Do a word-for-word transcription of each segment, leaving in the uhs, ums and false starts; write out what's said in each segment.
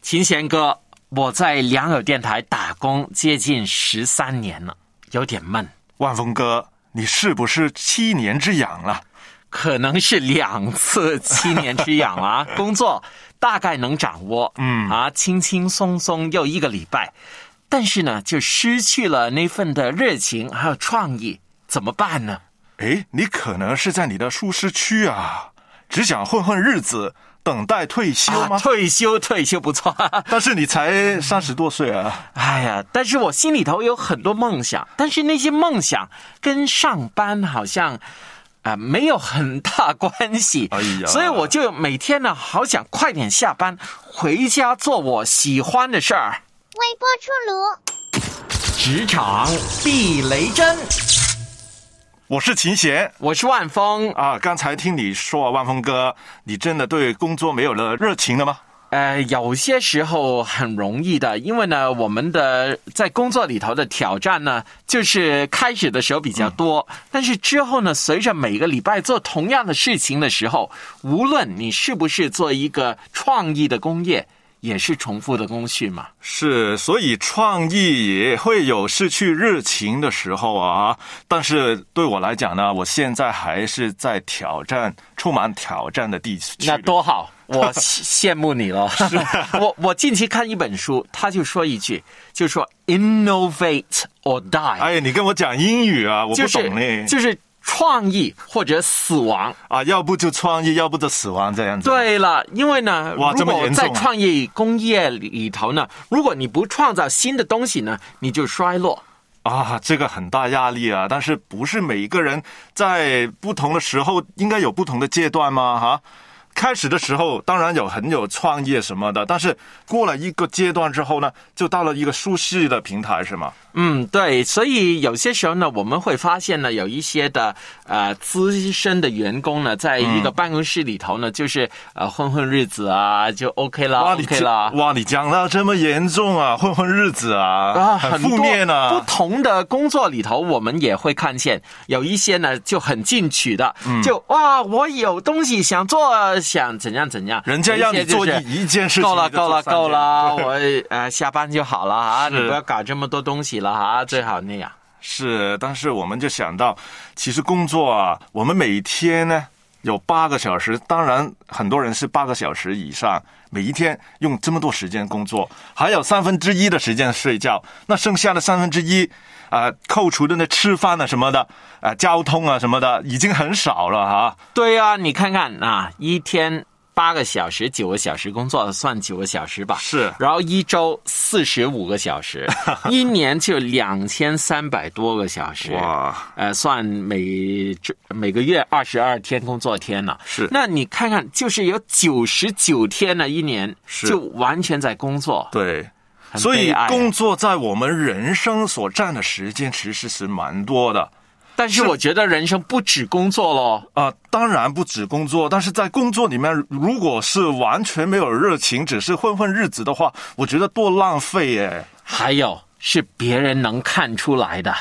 秦贤哥，我在良友电台打工接近十三年了，有点闷。 万峰哥，你是不是七年之痒了？ 可能是两次七年之痒啊。工作大概能掌握，嗯啊，轻轻松松又一个礼拜，但是呢，就失去了那份的热情还有创意，怎么办呢？ 诶，你可能是在你的舒适区啊，只想混混日子，等待退休吗？ 啊、退休，退休不错。 但是你才三十多岁啊！ 哎呀，但是我心里头有很多梦想，但是那些梦想跟上班好像啊、呃、没有很大关系。 哎呀， 所以我就每天呢，好想快点下班，回家做我喜欢的事儿。 微波出炉， 职场避雷针。 我是秦贤， 我是万峰啊。刚才听你说，万峰哥，你真的对工作没有了热情了吗？ 呃，有些时候很容易的，因为呢，我们的在工作里头的挑战呢，就是开始的时候比较多，嗯、但是之后呢，随着每个礼拜做同样的事情的时候，无论你是不是做一个创意的工业，也是重复的工序嘛。 是，所以创意也会有失去热情的时候啊。但是对我来讲呢，我现在还是在挑战，充满挑战的地区。 那多好，我羡慕你了。我我近期看一本书，他就说一句，就说 innovate or die。 哎，你跟我讲英语啊，我不懂呢。 就是就是创意或者死亡啊，要不就创意，要不就死亡这样子。 对了，因为呢， 哇， 如果在啊、 创业工业里头呢，如果你不创造新的东西呢，你就衰落。 啊，这个很大压力啊！但是不是每一个人在不同的时候应该有不同的阶段吗？哈。开始的时候当然有很有创业什么的，但是过了一个阶段之后呢，就到了一个舒适的平台，是吗？ 嗯，对，所以有些时候呢，我们会发现呢，有一些的呃资深的员工呢，在一个办公室里头呢，嗯、就是呃混混日子啊，就 OK 啦 ，OK 啦。 哇，你讲到这么严重啊，混混日子啊，啊很负面啊。 不同的工作里头，我们也会看见有一些呢就很进取的，嗯、就哇，我有东西想做，想怎样怎样， 人家要你做一一件事情， 够了够了够了，我呃下班就好了啊，你不要搞这么多东西了啊，最好那样。 是，但是我们就想到，其实工作啊，我们每天呢有八个小时，当然很多人是八个小时以上，每一天用这么多时间工作，还有三分之一的时间睡觉，那剩下的三分之一啊、呃，扣除的那吃饭啊什么的啊、呃，交通啊什么的，已经很少了哈。 对啊，你看看啊，一天八个小时、九个小时工作，算九个小时吧。 是， 然后一周四十五个小时，一年就两千三百多个小时。 哇， 呃，算每每个月二十二天工作天了。 是， 那你看看，就是有九十九天呢，一年就完全在工作。 对。所以工作在我们人生所占的时间其实是蛮多的。 但是我觉得人生不止工作咯。 啊、呃，当然不止工作，但是在工作里面，如果是完全没有热情，只是混混日子的话，我觉得多浪费耶。 还有是别人能看出来的。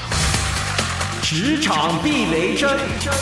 职场避雷针。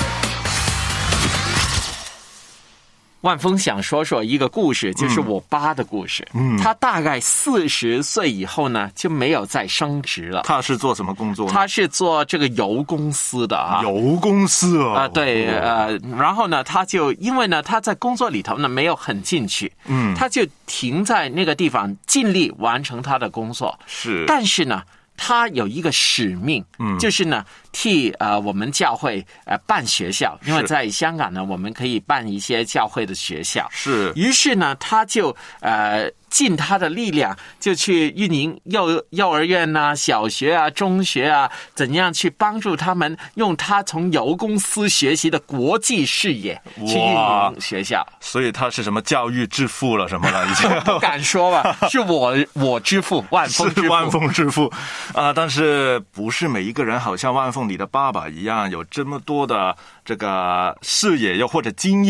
万峰想说说一个故事，就是我爸的故事。嗯，他大概四十岁以后呢，就没有再升职了。 他是做什么工作呢？ 他是做这个油公司的啊。 油公司啊？ 啊，对，呃，然后呢，他就因为呢，他在工作里头呢没有很进去，嗯，他就停在那个地方，尽力完成他的工作。 是， 但是呢，他有一个使命，嗯，就是呢。替呃我们教会呃办学校，因为在香港呢，我们可以办一些教会的学校。 是， 于是呢，他就呃尽他的力量，就去运营幼幼儿园啊、小学啊、中学啊，怎样去帮助他们用他从油公司学习的国际视野去运营学校。 所以他是什么教育之父了什么了？已经不敢说吧，是我我之父，万峰之父， 万峰之父啊、呃！但是不是每一个人好像万峰你的爸爸一样有这么多的这个视野又或者经验，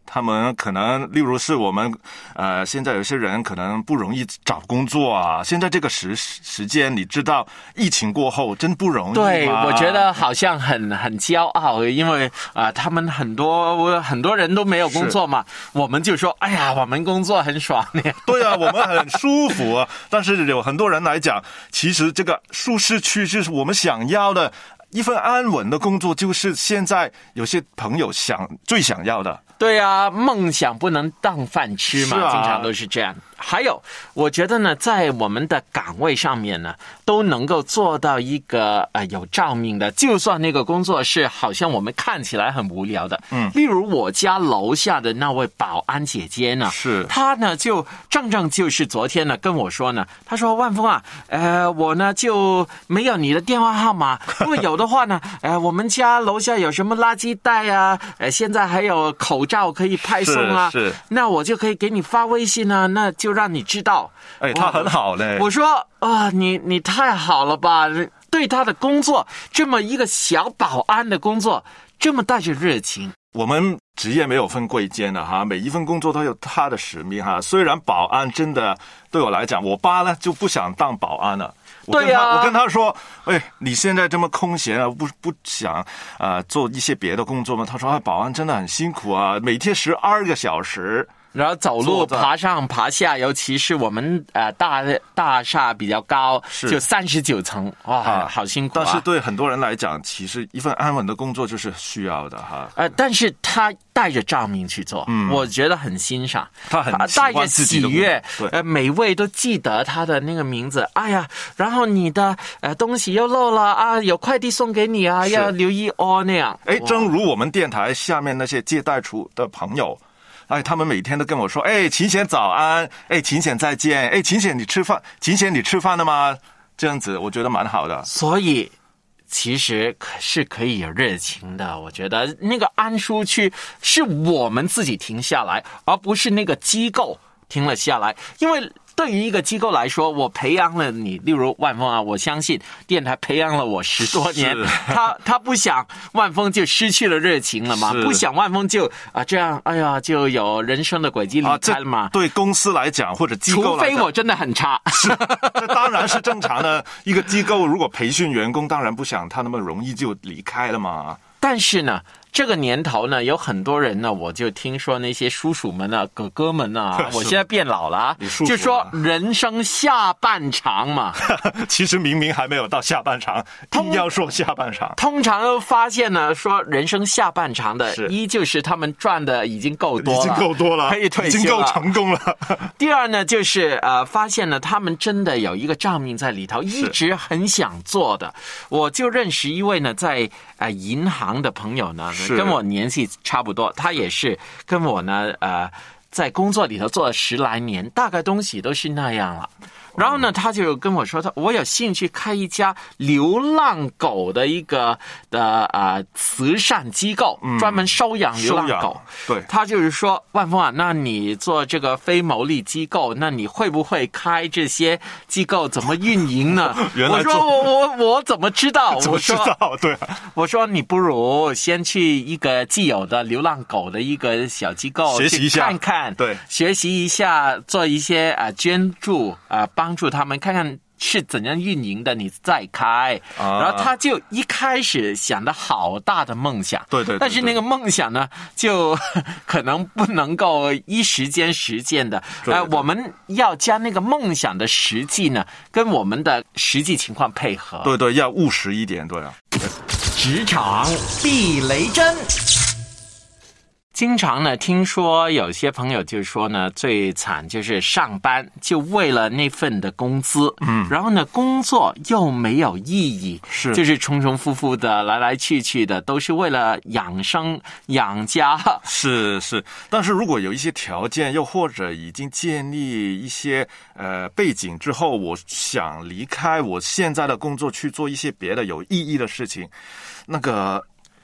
他们可能，例如是我们，呃，现在有些人可能不容易找工作啊。现在这个时时间，你知道，疫情过后真不容易。 对，我觉得好像很很骄傲，因为啊、呃，他们很多很多人都没有工作嘛，我们就说，哎呀，我们工作很爽。 对啊，我们很舒服啊。但是有很多人来讲，其实这个舒适区就是我们想要的。一份安稳的工作，就是现在有些朋友想最想要的。 对啊，梦想不能当饭吃嘛，啊、经常都是这样。还有，我觉得呢，在我们的岗位上面呢，都能够做到一个呃有照明的，就算那个工作是好像我们看起来很无聊的，嗯，例如我家楼下的那位保安姐姐呢， 是她呢就正正就是昨天呢跟我说呢，她说万峰啊，呃，我呢就没有你的电话号码，如果有的话呢，呃，我们家楼下有什么垃圾袋啊，呃，现在还有口罩可以派送啊， 是是， 那我就可以给你发微信啊，那就让你知道。 哎，他很好嘞。 我说啊，你你太好了吧？对他的工作，这么一个小保安的工作，这么带着热情。 我们职业没有分贵贱的哈，每一份工作都有他的使命哈。虽然保安真的对我来讲，我爸呢就不想当保安了。我跟他、啊、我跟他说，哎，你现在这么空闲啊，不不想啊、呃、做一些别的工作吗？他说，哎，保安真的很辛苦啊，每天十二个小时。 然后走路爬上爬下，尤其是我们呃大大厦比较高，就三十九层，哇、啊，好辛苦啊！ 但是对很多人来讲，其实一份安稳的工作就是需要的哈。 呃，但是他带着照明去做，嗯，我觉得很欣赏。 他很带着喜悦，呃，每位都记得他的那个名字。哎呀，然后你的呃东西又漏了啊，有快递送给你啊，要留意哦那样。 哎，正如我们电台下面那些接待处的朋友。哎，他们每天都跟我说，哎，秦贤早安，哎，秦贤再见，哎，秦贤你吃饭，秦贤你吃饭了吗？这样子我觉得蛮好的。 所以其实是可以有热情的，我觉得那个安舒区是我们自己停下来，而不是那个机构停了下来，因为对于一个机构来说，我培养了你，例如万峰啊，我相信电台培养了我十多年，他他不想万峰就失去了热情了嘛，不想万峰就啊这样，哎呀，就有人生的轨迹离开了嘛、啊。 对公司来讲或者机构来讲， 除非我真的很差， 是，这当然是正常的。一个机构如果培训员工，当然不想他那么容易就离开了嘛。 但是呢，这个年头呢，有很多人呢，我就听说那些叔叔们啊、哥哥们啊，我现在变老了啊，就說人生下半場嘛。 其實明明還沒有到下半場，硬要說下半場。 通常都發現呢，說人生下半場的，一就是他們賺的已經夠多了， 已經夠多了， 可以退休了， 已經夠成功了。 第二呢，就是呃，發現呢，他們真的有一個照明在裡頭，一直很想做的。我就認識一位呢，在呃銀行的朋友呢，跟我年紀差不多，他也是跟我呢，呃，在工作裡頭做了十來年，大概東西都是那樣了。然後呢，他就跟我說，他我有興趣開一家流浪狗的一個的呃慈善機構，嗯、專門收養流浪狗。 對， 他就是說，萬峰啊，那你做這個非牟利機構，那你會不會開這些機構？怎麼運營呢？我說我我我怎麼知道？ 怎麼知道？對、啊， 我說你不如先去一個既有的流浪狗的一個小機構學習一下， 看看， 對， 學習一下，做一些啊、呃、捐助啊。呃幫助他們看看是怎樣運營的，你再開。啊、然後他就一開始想的好大的夢想， 對對對對， 但是那個夢想呢，就可能不能夠一時間實踐的。 對對對， 呃，我們要將那個夢想的實際呢，跟我們的實際情況配合。 對對，要務實一點，對啊。 職場避雷針。經常呢，聽說有些朋友就說呢，最慘就是上班就為了那份的工資，嗯，然後呢，工作又沒有意義， 是， 就是重重複複的來來去去的，都是為了養生養家。 是是，但是如果有一些條件，又或者已經建立一些呃背景之後，我想離開我現在的工作去做一些別的有意義的事情，那個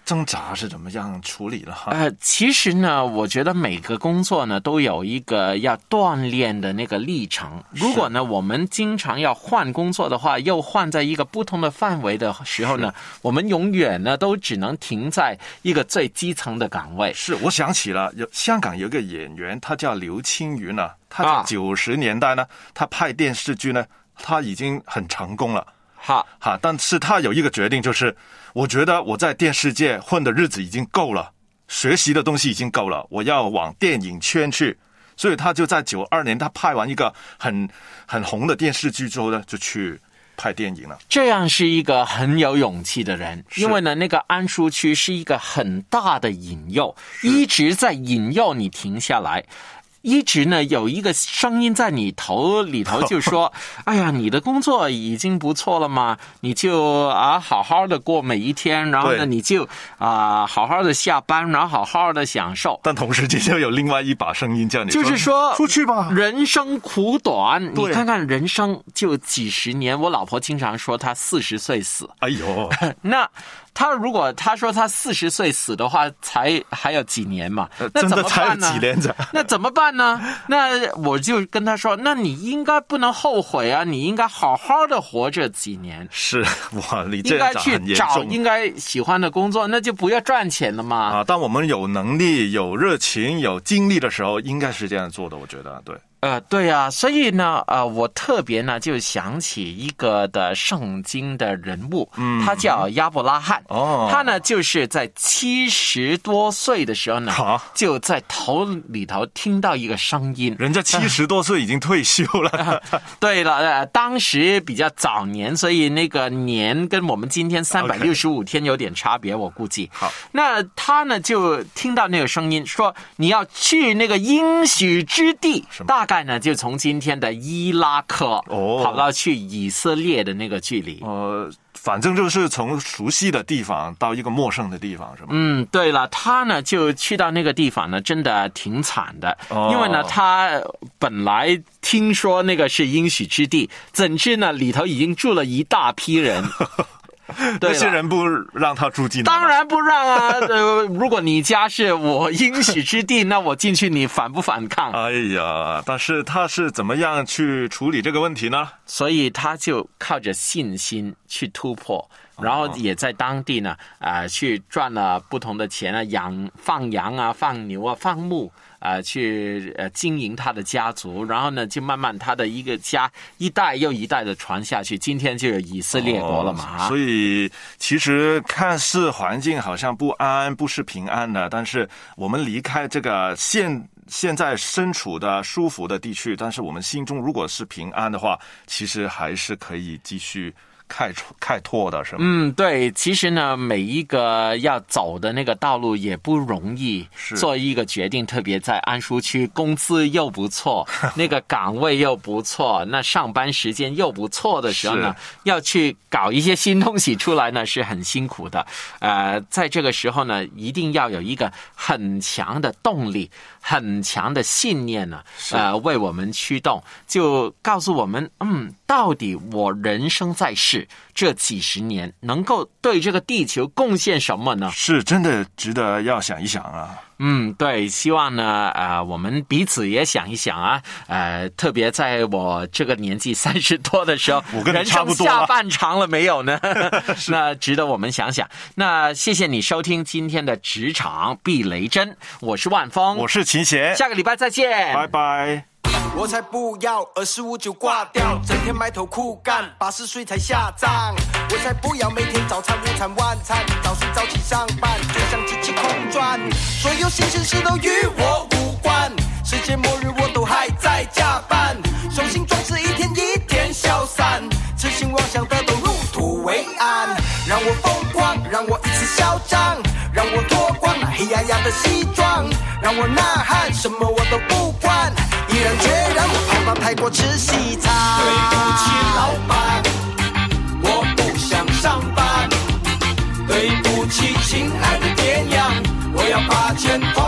挣扎是怎么样处理了？ 呃，其实呢，我觉得每个工作呢都有一个要锻炼的那个历程。如果呢我们经常要换工作的话，又换在一个不同的范围的时候呢，我们永远呢都只能停在一个最基层的岗位。 是，我想起了，有香港有一个演员，他叫刘青云呢，他在九十年代呢、啊，他拍电视剧呢，他已经很成功了。 好， 哈，但是他有一个决定，就是我觉得我在电视界混的日子已经够了，学习的东西已经够了，我要往电影圈去。所以他就在九二年，他拍完一个很很红的电视剧之后呢，就去拍电影了。 这样是一个很有勇气的人，因为呢，那个安舒区是一个很大的引诱，一直在引诱你停下来。一直呢有一个声音在你头里头就说哎呀，你的工作已经不错了嘛，你就啊好好的过每一天，然后呢你就啊好好的下班，然后好好的享受。 但同时就有另外一把声音叫你说， 就是说出去吧， 人生苦短，你看看人生就几十年。我老婆经常说她四十岁死， 哎呦那他如果他说他四十岁死的话，才还有几年嘛？那怎么办呢？ 真的才有几年着？ 那怎么办呢？那我就跟他说，那你应该不能后悔啊，你应该好好的活着几年。 是哇，你这应该去找应该喜欢的工作，那就不要赚钱了嘛。 啊，当我们有能力、有热情、有精力的时候，应该是这样做的。我觉得对。 呃，对啊，所以呢，呃，我特别呢就想起一个的圣经的人物，嗯，他叫亚伯拉罕，哦，他呢就是在七十多岁的时候呢，啊、就在头里头听到一个声音， 人家七十多岁已经退休了。 呃、对了、呃，当时比较早年，所以那个年跟我们今天三百六十五天有点差别， okay. 我估计。 好， 那他呢就听到那个声音说，你要去那个应许之地，大概。呢，就从今天的伊拉克跑到去以色列的那个距离。 呃，反正就是从熟悉的地方到一个陌生的地方，是吗？ 嗯，对了，他呢就去到那个地方呢，真的挺惨的，哦、因为呢，他本来听说那个是应许之地，怎知呢里头已经住了一大批人。 那些人不让他住进来？ 当然不让啊！呃，如果你家是我应许之地，那我进去你反不反抗？ 哎呀，但是他是怎么样去处理这个问题呢？ 所以他就靠着信心去突破，然后也在当地呢，啊、呃，去赚了不同的钱啊，养放羊啊，放牛啊，放牧。啊、呃，去呃经营他的家族，然后呢，就慢慢他的一个家一代又一代的传下去，今天就有以色列国了嘛。 哦、所以其实看似环境好像不安，不是平安的，但是我们离开这个现现在身处的舒服的地区，但是我们心中如果是平安的话，其实还是可以继续。开开拓的是吗？ 嗯，对，其实呢，每一个要走的那个道路也不容易，做一个决定，特别在安舒区，工资又不错，那个岗位又不错，那上班时间又不错的时候呢，要去搞一些新东西出来呢，是很辛苦的。呃，在这个时候呢，一定要有一个很强的动力，很强的信念呢，呃，为我们驱动，就告诉我们，嗯，到底我人生在世。这几十年能够对这个地球贡献什么呢？ 是真的值得要想一想啊。 嗯，对，希望呢，呃，我们彼此也想一想啊，呃，特别在我这个年纪三十多的时候， 我跟你差不多， 人生下半场了没有呢？那值得我们想想。那谢谢你收听今天的职场避雷针，我是万峰， 我是秦贤， 下个礼拜再见， 拜拜。 我才不要二十五就挂掉，整天埋头苦干，八十岁才下葬。我才不要每天早餐午餐晚餐，早睡早起上班，就像机器空转，所有新鲜事都与我无关。世界末日我都还在加班，雄心壮志一天一天消散，痴心妄想的都入土为安。让我疯狂，让我一次嚣张，让我脱光那黑压压的西装，让我呐喊，什么我都不管，毅然决然我跑到泰国吃西餐。对不起老板，我不想上班。对不起亲爱的爹娘，我要把钱花